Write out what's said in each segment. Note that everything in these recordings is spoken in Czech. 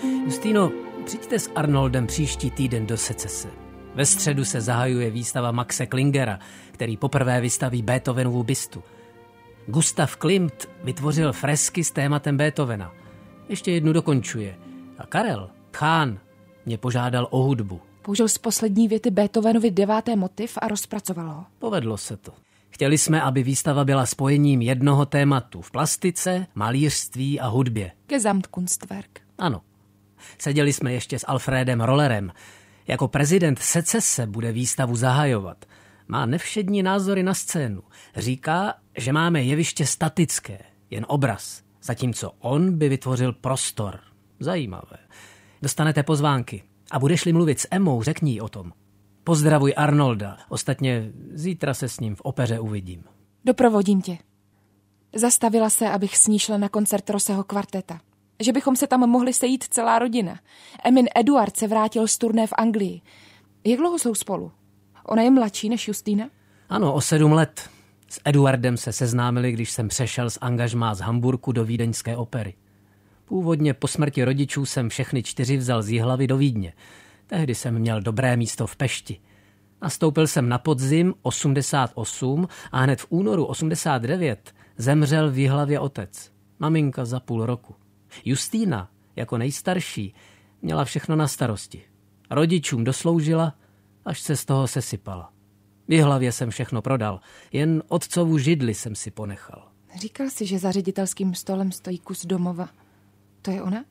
Justino, přijďte s Arnoldem příští týden do Secese. Ve středu se zahajuje výstava Maxe Klingera, který poprvé vystaví Beethovenovu bystu. Gustav Klimt vytvořil fresky s tématem Beethovena. Ještě jednu dokončuje. A Karel Tchán mě požádal o hudbu. Použil z poslední věty Beethovenovy 9. motiv a rozpracoval ho. Povedlo se to. Chtěli jsme, aby výstava byla spojením jednoho tématu v plastice, malířství a hudbě. Gesamtkunstwerk. Ano. Seděli jsme ještě s Alfredem Rollerem. Jako prezident Secese bude výstavu zahajovat. Má nevšední názory na scénu. Říká, že máme jeviště statické, jen obraz. Zatímco on by vytvořil prostor. Zajímavé. Dostanete pozvánky. A budeš-li mluvit s Emmou, řekni jí o tom. Pozdravuj Arnolda. Ostatně zítra se s ním v opeře uvidím. Doprovodím tě. Zastavila se, abych s ní šla na koncert Rosseho kvarteta. Že bychom se tam mohli sejít celá rodina. Emin Eduard se vrátil z turné v Anglii. Jak dlouho jsou spolu? Ona je mladší než Justýna? Ano, o 7 let. S Eduardem se seznámili, když jsem přešel z angažmá z Hamburku do vídeňské opery. Původně po smrti rodičů jsem všechny 4 vzal z Jihlavy do Vídně. Tehdy jsem měl dobré místo v Pešti. Nastoupil jsem na podzim 88 a hned v únoru 89 zemřel v Jihlavě otec. Maminka za půl roku. Justýna, jako nejstarší, měla všechno na starosti. Rodičům dosloužila, až se z toho sesypala. V Jihlavě jsem všechno prodal, jen otcovu židli jsem si ponechal. Říkal jsi, že za ředitelským stolem stojí kus domova. To je ona?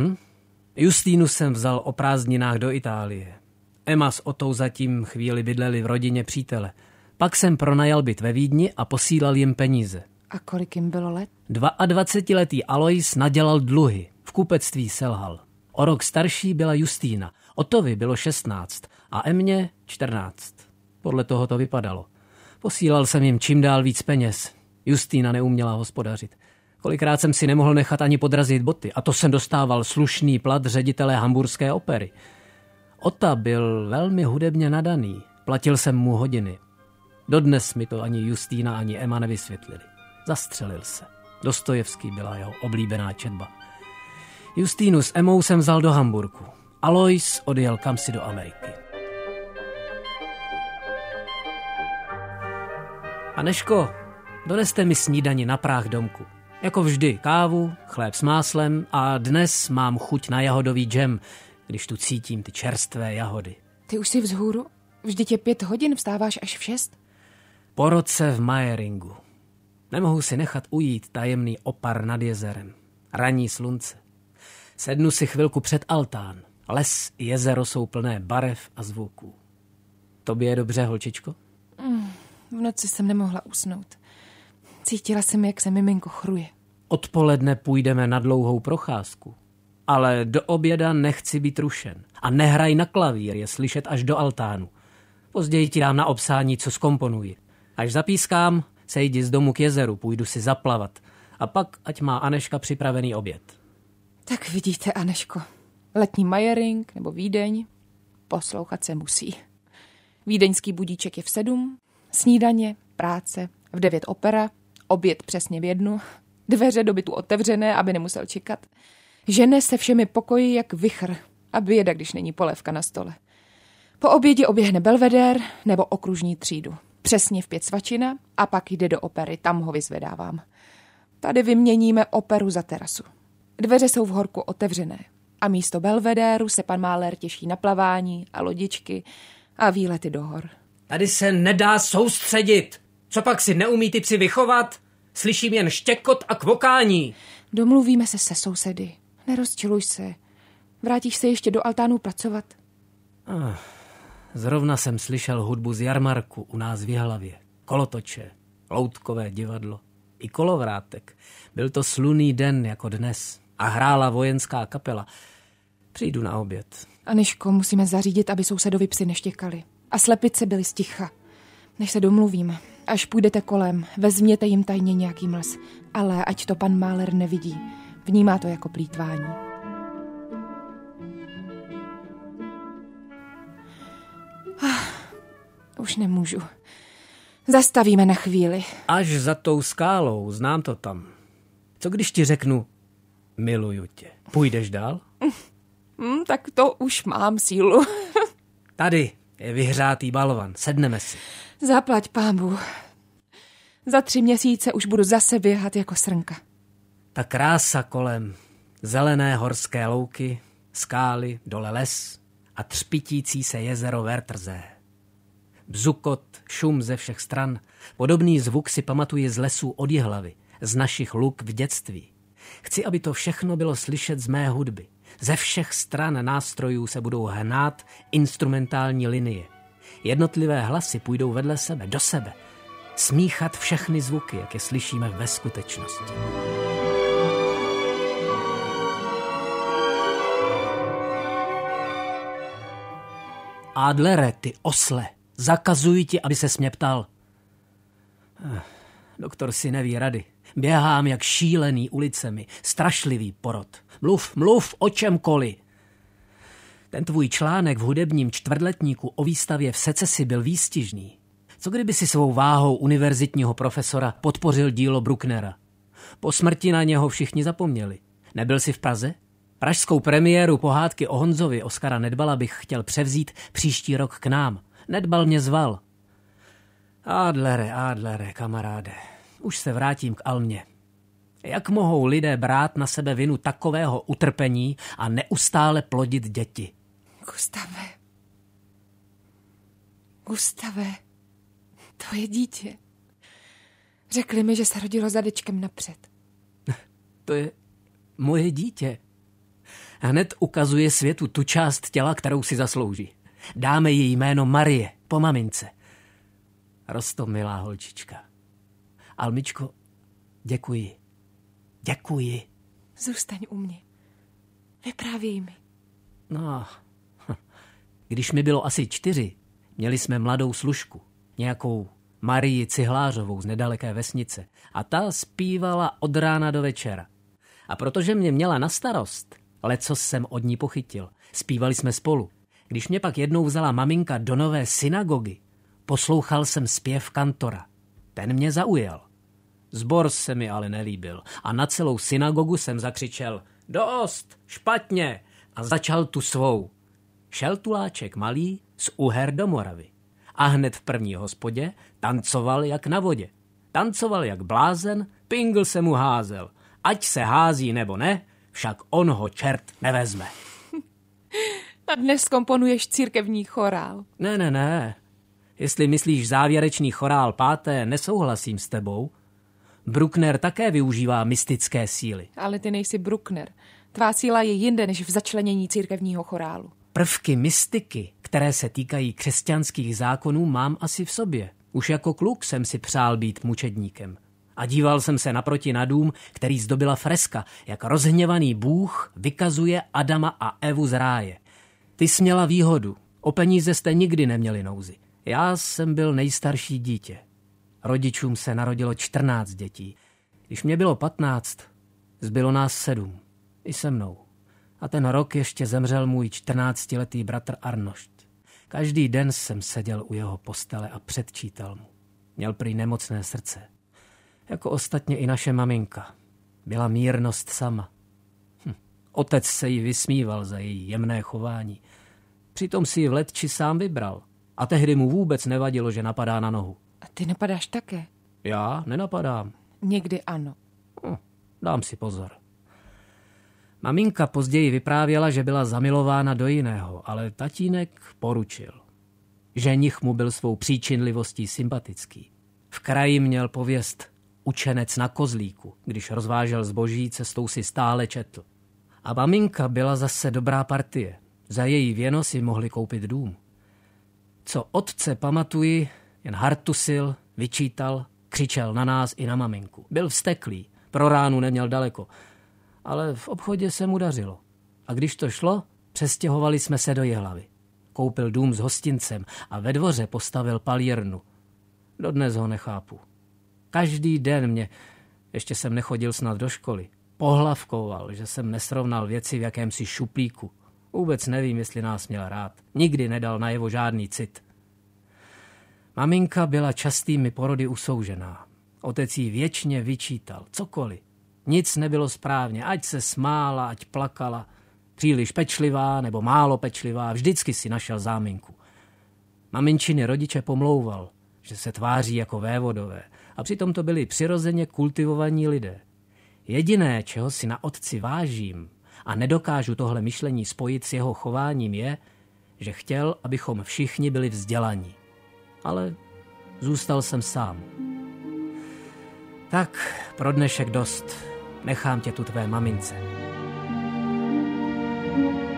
Justýnu jsem vzal o prázdninách do Itálie. Emma s Otou zatím chvíli bydleli v rodině přítele. Pak jsem pronajal byt ve Vídni a posílal jim peníze. A kolik jim bylo let? 22letý Alois nadělal dluhy. V kupectví selhal. O rok starší byla Justýna. Otovi bylo 16 a Emmě 14. Podle toho to vypadalo. Posílal jsem jim čím dál víc peněz. Justýna neuměla hospodařit. Kolikrát jsem si nemohl nechat ani podrazit boty. A to jsem dostával slušný plat ředitele hamburské opery. Ota byl velmi hudebně nadaný. Platil jsem mu hodiny. Dodnes mi to ani Justýna, ani Emma nevysvětlili. Zastřelil se. Dostojevský byla jeho oblíbená četba. Justýnu s Emmou jsem vzal do Hamburku. Alois odjel kamsi do Ameriky. Aneško, doneste mi snídani na práh domku. Jako vždy kávu, chléb s máslem a dnes mám chuť na jahodový džem, když tu cítím ty čerstvé jahody. Ty už jsi vzhůru? Vždyť je 5 hodin, vstáváš až v 6? Po roce v Meieringu. Nemohu si nechat ujít tajemný opar nad jezerem. Ranní slunce. Sednu si chvilku před altán. Les i jezero jsou plné barev a zvuků. Tobě je dobře, holčičko? V noci jsem nemohla usnout. Cítila jsem, jak se miminko chruje. Odpoledne půjdeme na dlouhou procházku. Ale do oběda nechci být rušen. A nehraj na klavír, je slyšet až do altánu. Později ti dám na obsání, co zkomponuji. Až zapískám, sejdi z domu k jezeru, půjdu si zaplavat. A pak, ať má Aneška připravený oběd. Tak vidíte, Aneško. Letní Meiering nebo Vídeň. Poslouchat se musí. Vídeňský budíček je v 7, snídaně, práce, v 9 opera, oběd přesně v 1, dveře do bytu otevřené, aby nemusel čekat. Žene se všemi pokoji jak vichr a běda, když není polévka na stole. Po obědě oběhne belvedér nebo okružní třídu. Přesně v 5 svačina a pak jde do opery, tam ho vyzvedávám. Tady vyměníme operu za terasu. Dveře jsou v horku otevřené a místo belvedéru se pan Máler těší na plavání a lodičky a výlety do hor. Tady se nedá soustředit. Co pak si neumí ty psi vychovat? Slyším jen štěkot a kvokání. Domluvíme se sousedy. Nerozčiluj se. Vrátíš se ještě do altánu pracovat? Zrovna jsem slyšel hudbu z jarmarku u nás v Jihlavě. Kolotoče, loutkové divadlo i kolovrátek. Byl to slunný den jako dnes a hrála vojenská kapela. Přijdu na oběd. Aneško, musíme zařídit, aby sousedovi psi neštěkali. A slepice byly sticha. Než se domluvíme. Až půjdete kolem, vezměte jim tajně nějaký mlz. Ale ať to pan Máler nevidí. Vnímá to jako plýtvání. Už nemůžu. Zastavíme na chvíli. Až za tou skálou, znám to tam. Co když ti řeknu, miluju tě? Půjdeš dál? Tak to už mám sílu. Tady je vyhřátý balvan, sedneme si. Zaplať pánbůh. Za 3 měsíce už budu zase běhat jako srnka. Ta krása kolem, zelené horské louky, skály, dole les a třpitící se jezero Werthersee. Bzukot, šum ze všech stran, podobný zvuk si pamatuji z lesů od Jihlavy, z našich luk v dětství. Chci, aby to všechno bylo slyšet z mé hudby. Ze všech stran nástrojů se budou hnát instrumentální linie. Jednotlivé hlasy půjdou vedle sebe, do sebe. Smíchat všechny zvuky, jak je slyšíme ve skutečnosti. Adlere, ty osle, zakazuji ti, aby ses mě ptal. Doktor si neví rady. Běhám jak šílený ulicemi, strašlivý porod. Mluv o čemkoliv. Ten tvůj článek v hudebním čtvrtletníku o výstavě v Secesi byl výstižný. Co kdyby si svou váhou univerzitního profesora podpořil dílo Brucknera? Po smrti na něho všichni zapomněli. Nebyl jsi v Praze? Pražskou premiéru pohádky o Honzovi Oskara Nedbala bych chtěl převzít příští rok k nám. Nedbal mě zval. Adlere, kamaráde, už se vrátím k Almě. Jak mohou lidé brát na sebe vinu takového utrpení a neustále plodit děti? Gustave, to je dítě. Řekli mi, že se rodilo zadečkem napřed. To je moje dítě. Hned ukazuje světu tu část těla, kterou si zaslouží. Dáme jí jméno Marie, po mamince. Roztomilá holčička. Almičko, děkuji. Děkuji. Zůstaň u mě. Vyprávěj mi. No, když mi bylo asi 4, měli jsme mladou služku, nějakou Marii Cihlářovou z nedaleké vesnice. A ta zpívala od rána do večera. A protože mě měla na starost, lecos jsem od ní pochytil. Zpívali jsme spolu. Když mě pak jednou vzala maminka do nové synagogy, poslouchal jsem zpěv kantora. Ten mě zaujal. Sbor se mi ale nelíbil a na celou synagogu jsem zakřičel dost, špatně a začal tu svou. Šel tuláček malý z Uher do Moravy a hned v první hospodě tancoval jak na vodě. Tancoval jak blázen, pingl se mu házel. Ať se hází nebo ne, však on ho čert nevezme. A dnes komponuješ církevní chorál. Ne. Jestli myslíš závěrečný chorál 5., nesouhlasím s tebou. Bruckner také využívá mystické síly. Ale ty nejsi Bruckner. Tvá síla je jinde než v začlenění církevního chorálu. Prvky mystiky, které se týkají křesťanských zákonů, mám asi v sobě. Už jako kluk jsem si přál být mučedníkem. A díval jsem se naproti na dům, který zdobila freska, jak rozhněvaný Bůh vykazuje Adama a Evu z ráje. Ty jsi měla výhodu. O peníze jste nikdy neměli nouzi. Já jsem byl nejstarší dítě. Rodičům se narodilo 14 dětí. Když mě bylo 15, zbylo nás 7. I se mnou. A ten rok ještě zemřel můj 14letý bratr Arnošt. Každý den jsem seděl u jeho postele a předčítal mu. Měl prý nemocné srdce. Jako ostatně i naše maminka. Byla mírnost sama. Otec se jí vysmíval za její jemné chování. Přitom si ji v letči sám vybral. A tehdy mu vůbec nevadilo, že napadá na nohu. A ty napadáš také? Já nenapadám. Někdy ano. Dám si pozor. Maminka později vyprávěla, že byla zamilována do jiného, ale tatínek poručil. Ženich mu byl svou příčinlivostí sympatický. V kraji měl pověst učenec na kozlíku, když rozvážel zboží, cestou si stále četl. A maminka byla zase dobrá partie. Za její věno si mohli koupit dům. Co otce pamatuji, jen hartusil, vyčítal, křičel na nás i na maminku. Byl vzteklý, pro ránu neměl daleko, ale v obchodě se mu dařilo. A když to šlo, přestěhovali jsme se do Jihlavy. Koupil dům s hostincem a ve dvoře postavil palírnu. Dodnes ho nechápu. Každý den mě, ještě jsem nechodil snad do školy, pohlavkoval, že jsem nesrovnal věci v jakémsi šuplíku. Vůbec nevím, jestli nás měl rád. Nikdy nedal najevo žádný cit. Maminka byla častými porody usoužená. Otec jí věčně vyčítal, cokoliv. Nic nebylo správně, ať se smála, ať plakala. Příliš pečlivá nebo málo pečlivá, vždycky si našel záminku. Maminčiny rodiče pomlouval, že se tváří jako vévodové, a přitom to byli přirozeně kultivovaní lidé. Jediné, čeho si na otci vážím a nedokážu tohle myšlení spojit s jeho chováním, je, že chtěl, abychom všichni byli vzdělaní. Ale zůstal jsem sám. Tak, pro dnešek dost. Nechám tě tu tvé mamince.